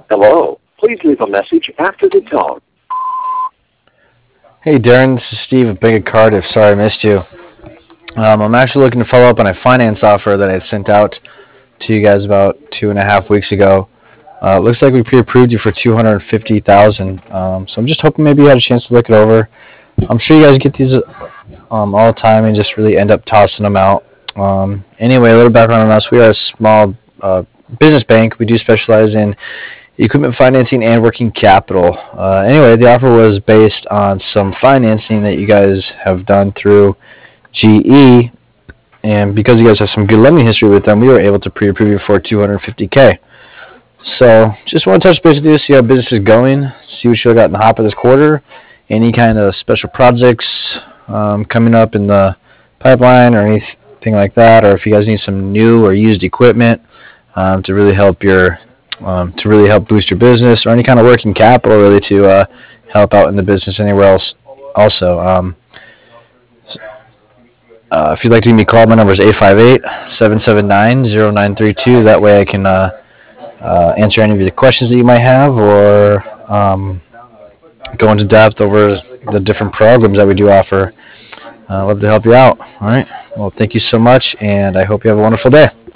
Hello. Please leave a message after the tone. Hey Darren, this is Steve at Bank of Cardiff. Sorry I missed you. I'm actually looking to follow up on a finance offer that I sent out to you guys about 2.5 weeks ago. Looks like we pre-approved you for $250,000. So I'm just hoping maybe you had a chance to look it over. I'm sure you guys get these all the time and just really end up tossing them out. Anyway, a little background on us: we are a small business bank. We do specialize in equipment financing and working capital. Anyway, the offer was based on some financing that you guys have done through GE, and because you guys have some good lending history with them, we were able to pre-approve you for $250K. So just want to touch base with you, see how business is going, see what you got in the hopper this quarter, any kind of special projects coming up in the pipeline or anything like that, or if you guys need some new or used equipment to really help boost your business, or any kind of working capital really to help out in the business anywhere else. Also, if you'd like to give me a call, my number is 858-779-0932. That way I can answer any of the questions that you might have, or go into depth over the different programs that we do offer. I'd love to help you out. All right. Well, thank you so much, and I hope you have a wonderful day.